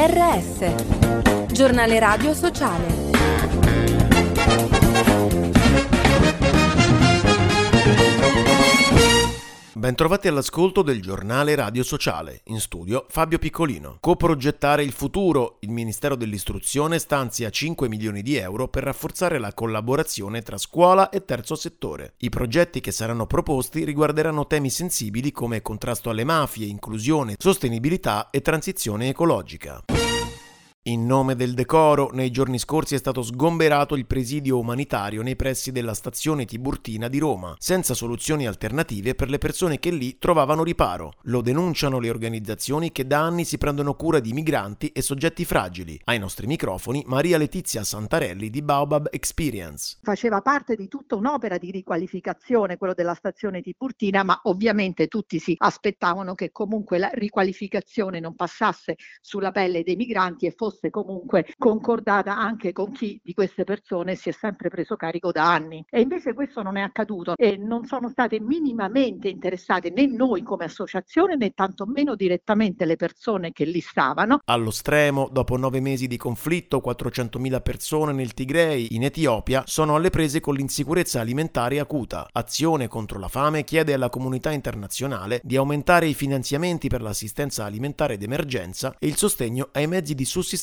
GRS, Giornale Radio Sociale. Bentrovati all'ascolto del Giornale Radio Sociale. In studio Fabio Piccolino. Coprogettare il futuro. Il Ministero dell'Istruzione stanzia 5 milioni di euro per rafforzare la collaborazione tra scuola e terzo settore. I progetti che saranno proposti riguarderanno temi sensibili come contrasto alle mafie, inclusione, sostenibilità e transizione ecologica. In nome del decoro, nei giorni scorsi è stato sgomberato il presidio umanitario nei pressi della stazione Tiburtina di Roma, senza soluzioni alternative per le persone che lì trovavano riparo. Lo denunciano le organizzazioni che da anni si prendono cura di migranti e soggetti fragili. Ai nostri microfoni Maria Letizia Santarelli di Baobab Experience. Faceva parte di tutta un'opera di riqualificazione, quello della stazione Tiburtina, ma ovviamente tutti si aspettavano che comunque la riqualificazione non passasse sulla pelle dei migranti e fosse comunque concordata anche con chi di queste persone si è sempre preso carico da anni. E invece questo non è accaduto e non sono state minimamente interessate né noi come associazione né tantomeno direttamente le persone che lì stavano. Allo stremo, dopo 9 mesi di conflitto, 400.000 persone nel Tigrei, in Etiopia, sono alle prese con l'insicurezza alimentare acuta. Azione contro la fame chiede alla comunità internazionale di aumentare i finanziamenti per l'assistenza alimentare d'emergenza e il sostegno ai mezzi di sussistenza.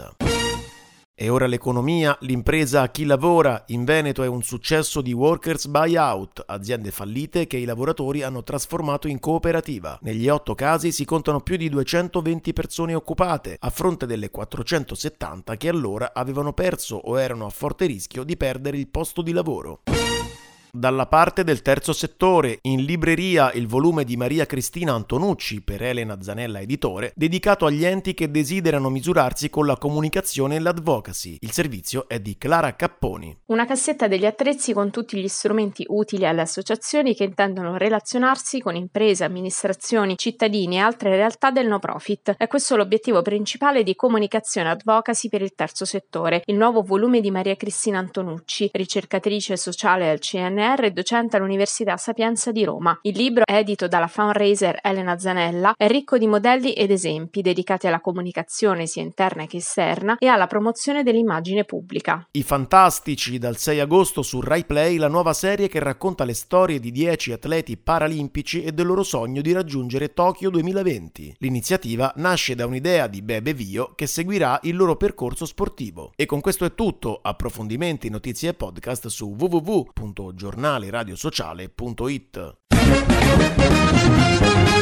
E ora l'economia, l'impresa a chi lavora. In Veneto è un successo di workers buyout, aziende fallite che i lavoratori hanno trasformato in cooperativa. Negli 8 casi si contano più di 220 persone occupate, a fronte delle 470 che allora avevano perso o erano a forte rischio di perdere il posto di lavoro. Dalla parte del terzo settore, in libreria il volume di Maria Cristina Antonucci per Elena Zanella Editore, dedicato agli enti che desiderano misurarsi con la comunicazione e l'advocacy. Il servizio è di Clara Capponi. Una cassetta degli attrezzi con tutti gli strumenti utili alle associazioni che intendono relazionarsi con imprese, amministrazioni, cittadini e altre realtà del no profit. È questo l'obiettivo principale di Comunicazione Advocacy per il terzo settore, il nuovo volume di Maria Cristina Antonucci, ricercatrice sociale al CNR e docente all'Università Sapienza di Roma. Il libro, edito dalla fundraiser Elena Zanella, è ricco di modelli ed esempi dedicati alla comunicazione sia interna che esterna e alla promozione dell'immagine pubblica. I Fantastici, dal 6 agosto su Rai Play, la nuova serie che racconta le storie di 10 atleti paralimpici e del loro sogno di raggiungere Tokyo 2020. L'iniziativa nasce da un'idea di Bebe Vio che seguirà il loro percorso sportivo. E con questo è tutto. Approfondimenti, notizie e podcast su www.giornaleradiosociale.it.